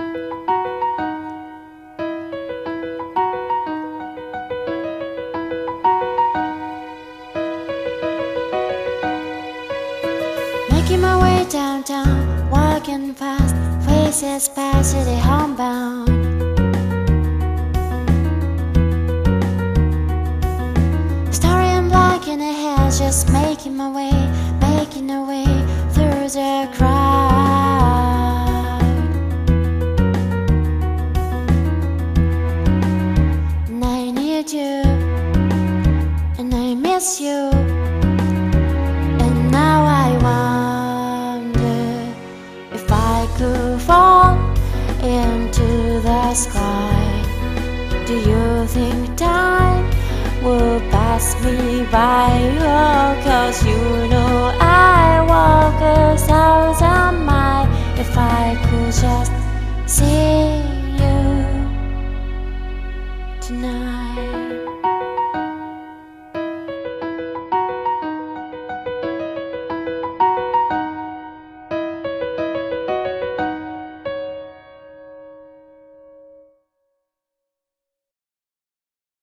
Making my way downtown, walking fast, faces past city homebound. Story in black in the head, just making my way through the crowd. And I need you, and I miss you. And now I wonder if I could fall into the sky. Do you think time will pass me by? Oh, 'cause you know I walk 1,000 miles if I could just see you tonight.